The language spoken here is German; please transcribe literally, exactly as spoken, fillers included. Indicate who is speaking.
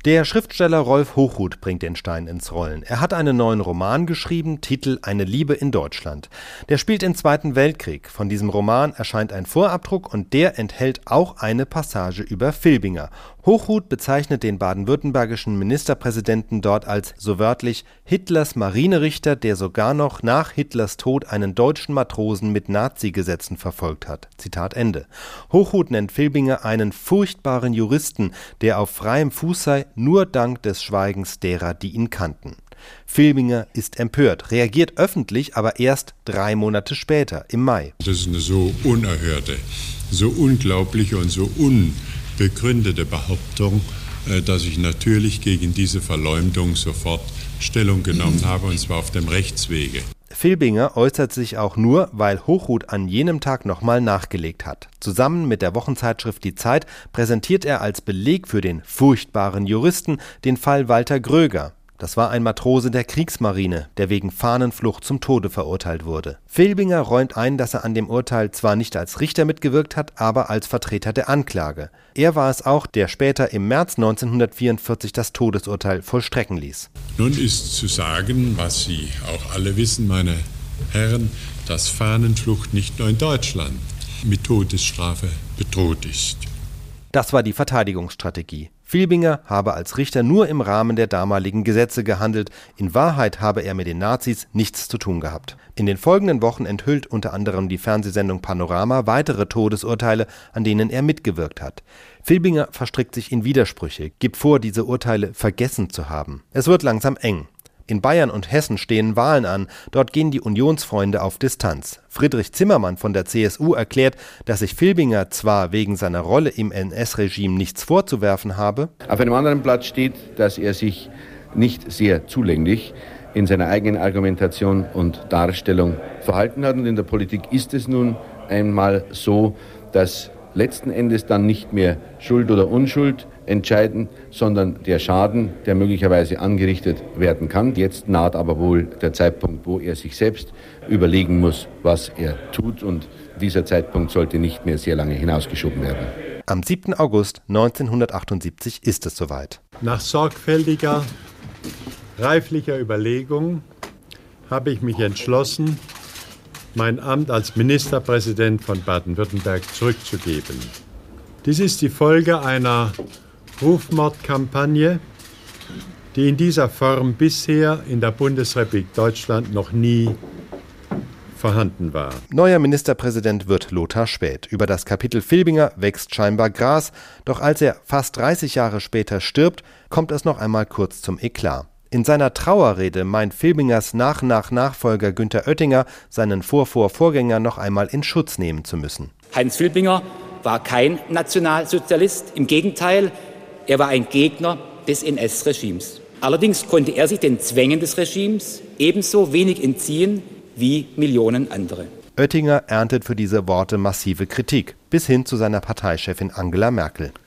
Speaker 1: Der Schriftsteller Rolf Hochhuth bringt den Stein ins Rollen. Er hat einen neuen Roman geschrieben, Titel Eine Liebe in Deutschland. Der spielt im Zweiten Weltkrieg. Von diesem Roman erscheint ein Vorabdruck und der enthält auch eine Passage über Filbinger. Hochhuth bezeichnet den baden-württembergischen Ministerpräsidenten dort als, so wörtlich, Hitlers Marinerichter, der sogar noch nach Hitlers Tod einen deutschen Matrosen mit Nazi-Gesetzen verfolgt hat. Zitat Ende. Hochhuth nennt Filbinger einen furchtbaren Juristen, der auf freiem Fuß sei, nur dank des Schweigens derer, die ihn kannten. Filbinger ist empört, reagiert öffentlich, aber erst drei Monate später, im Mai.
Speaker 2: Das ist eine so unerhörte, so unglaubliche und so unbegründete Behauptung, dass ich natürlich gegen diese Verleumdung sofort Stellung genommen habe, und zwar auf dem Rechtswege.
Speaker 1: Filbinger äußert sich auch nur, weil Hochhuth an jenem Tag nochmal nachgelegt hat. Zusammen mit der Wochenzeitschrift Die Zeit präsentiert er als Beleg für den furchtbaren Juristen den Fall Walter Gröger. Das war ein Matrose der Kriegsmarine, der wegen Fahnenflucht zum Tode verurteilt wurde. Filbinger räumt ein, dass er an dem Urteil zwar nicht als Richter mitgewirkt hat, aber als Vertreter der Anklage. Er war es auch, der später im März neunzehnhundertvierundvierzig das Todesurteil vollstrecken ließ.
Speaker 2: Nun ist zu sagen, was Sie auch alle wissen, meine Herren, dass Fahnenflucht nicht nur in Deutschland mit Todesstrafe bedroht ist.
Speaker 1: Das war die Verteidigungsstrategie. Filbinger habe als Richter nur im Rahmen der damaligen Gesetze gehandelt. In Wahrheit habe er mit den Nazis nichts zu tun gehabt. In den folgenden Wochen enthüllt unter anderem die Fernsehsendung Panorama weitere Todesurteile, an denen er mitgewirkt hat. Filbinger verstrickt sich in Widersprüche, gibt vor, diese Urteile vergessen zu haben. Es wird langsam eng. In Bayern und Hessen stehen Wahlen an, dort gehen die Unionsfreunde auf Distanz. Friedrich Zimmermann von der C S U erklärt, dass sich Filbinger zwar wegen seiner Rolle im N S-Regime nichts vorzuwerfen habe.
Speaker 3: Auf einem anderen Blatt steht, dass er sich nicht sehr zulänglich in seiner eigenen Argumentation und Darstellung verhalten hat. Und in der Politik ist es nun einmal so, dass letzten Endes dann nicht mehr Schuld oder Unschuld entscheiden, sondern der Schaden, der möglicherweise angerichtet werden kann. Jetzt naht aber wohl der Zeitpunkt, wo er sich selbst überlegen muss, was er tut, und dieser Zeitpunkt sollte nicht mehr sehr lange hinausgeschoben werden.
Speaker 1: Am siebten August neunzehnhundertachtundsiebzig ist es soweit.
Speaker 4: Nach sorgfältiger, reiflicher Überlegung habe ich mich entschlossen, mein Amt als Ministerpräsident von Baden-Württemberg zurückzugeben. Dies ist die Folge einer Rufmordkampagne, die in dieser Form bisher in der Bundesrepublik Deutschland noch nie vorhanden war.
Speaker 1: Neuer Ministerpräsident wird Lothar Späth. Über das Kapitel Filbinger wächst scheinbar Gras, doch als er fast dreißig Jahre später stirbt, kommt es noch einmal kurz zum Eklat. In seiner Trauerrede meint Filbingers Nach-Nach-Nachfolger Günther Oettinger, seinen Vorvorvorgänger noch einmal in Schutz nehmen zu müssen.
Speaker 5: Heinz Filbinger war kein Nationalsozialist, im Gegenteil, er war ein Gegner des N S-Regimes. Allerdings konnte er sich den Zwängen des Regimes ebenso wenig entziehen wie Millionen andere.
Speaker 1: Oettinger erntet für diese Worte massive Kritik, bis hin zu seiner Parteichefin Angela Merkel.